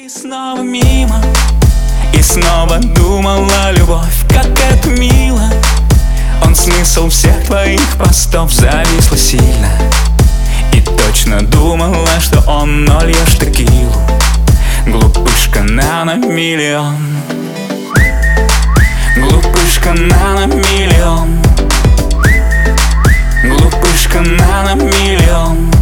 И снова мимо, и снова думала любовь, как это мило. Он смысл всех твоих постов зависла сильно. И точно думала, что он нольешь текилу. Глупышка на миллион. Глупышка на миллион. Глупышка на миллион.